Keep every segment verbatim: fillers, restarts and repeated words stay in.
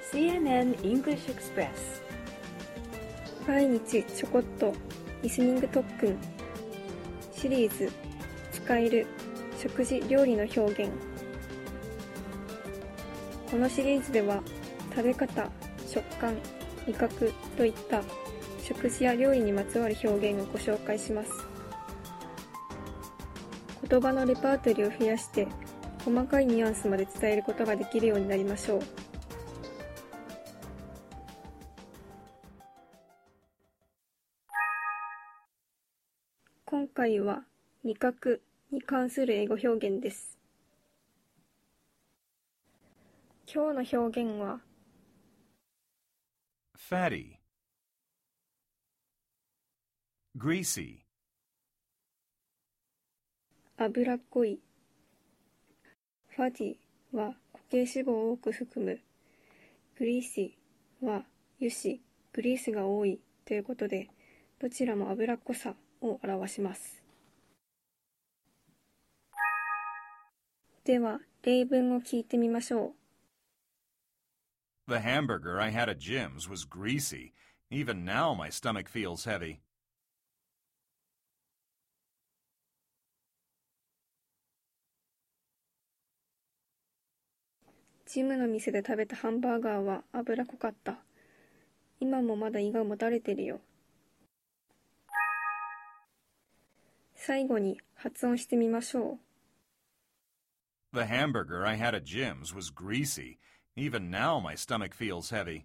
シーエヌエヌ English Express 毎日ちょこっとリスニング特訓シリーズ使える食事料理の表現。このシリーズでは食べ方、食感、味覚といった食事や料理にまつわる表現をご紹介します。言葉のレパートリーを増やして細かいニュアンスまで伝えることができるようになりましょう。今回は味覚に関する英語表現です。今日の表現は fatty, greasy, 脂っこい。ファティは固形脂肪を多く含む。グリーシーは油脂、グリースが多いということで、どちらも脂っこさを表します。では、例文を聞いてみましょう。 The hamburger I had at Jim's was greasy. Even now my stomach feels heavy. ジムの店で食べたハンバーガーは脂っこかった。今もまだ胃がもたれてるよ。最後に発音してみましょう。 The hamburger I had at Jim's was greasy. Even now my stomach feels heavy.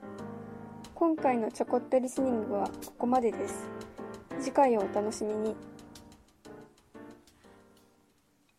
今回のちょこっとリスニングはここまでです。次回をお楽しみに。